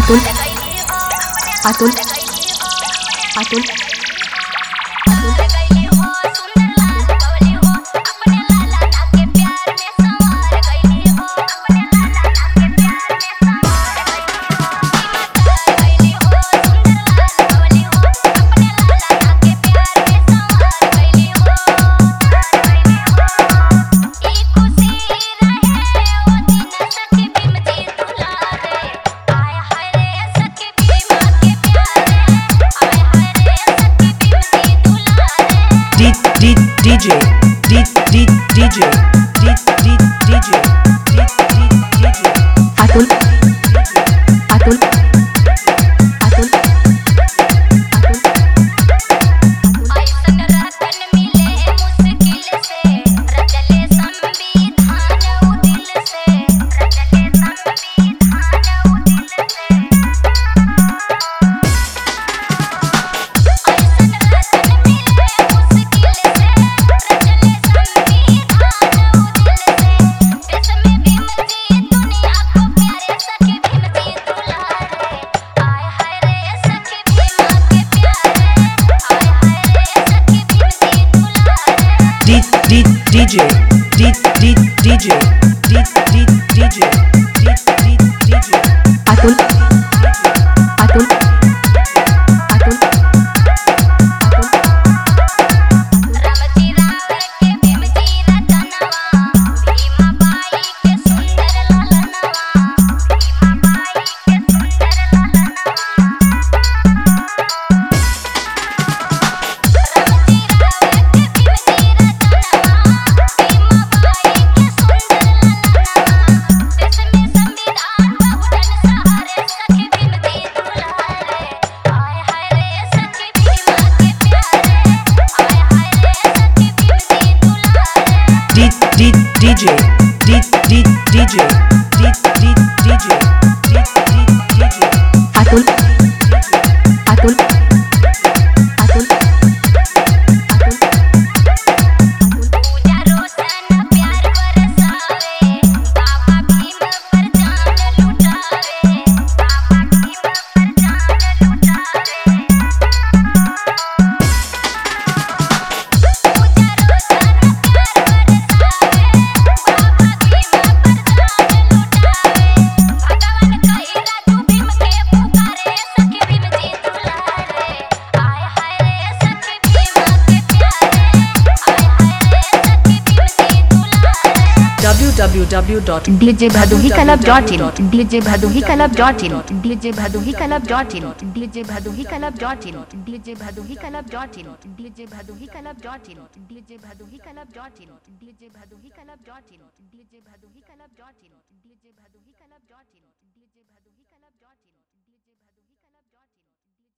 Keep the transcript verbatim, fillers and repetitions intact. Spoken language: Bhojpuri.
Atul Atul Atul D DJ D D DJ D D DJ D D DJ Atul Atul Atul ऐसन रतन मिले मुश्किल से रचले संविधान उ दिल से रचले संविधान उ दिल से ऐसन रतन मिले मुश्किल से रचले संविधान उ दिल से देश में भीम जी दुनिया को प्यारे सखी भीम जी दुलारे आय हाय रे सखी भीम के प्यारे आय हाय रे सखी भीम जी दुलारे D D DJ D D DJ D D DJ D D DJ Atul Atul Atul Atul Ramji Ravan के भीम जी रतनवा भीमा बाई के सुंदर ललनवा भीमा बाई के सुंदर ललनवा रामजी रावण के भीम जी रतनवा भीमा बाई के सुंदर ललनवा देश में संविधान बहुजन सहारे सखी भीम जी दुलारे आय हाय रे सखी भीम के प्यारे आय हाय रे सखी भीम जी दुलारे D D DJ D D DJ D D DJ D D DJ Atul Atul Atul Atul पूजा रोशन प्यार बरसावे बाबा भीम पर जान लुटावे बाबा भीम पर जान लुटावे पूजा रोशन प्यार बरसावे बाबा भीम पर जान लुटावे भगवान कही राजू भीम के पुकारे सखी भीम जी दुलारे आय हाय रे सखी भीम के प्यारे आय हाय रे सखी भीम जी दुलारे W W W dot DJ Bhadohi club dot in DJ Bhadohi club dot in DJ Bhadohi club dot in DJ Bhadohi club dot in DJ Bhadohi club dot in DJ Bhadohi club dot in DJ Bhadohi club dot in DJ Bhadohi club dot in DJ Bhadohi club dot in DJ Bhadohi club dot in DJ Bhadohi club dot in DJ Bhadohi club dot in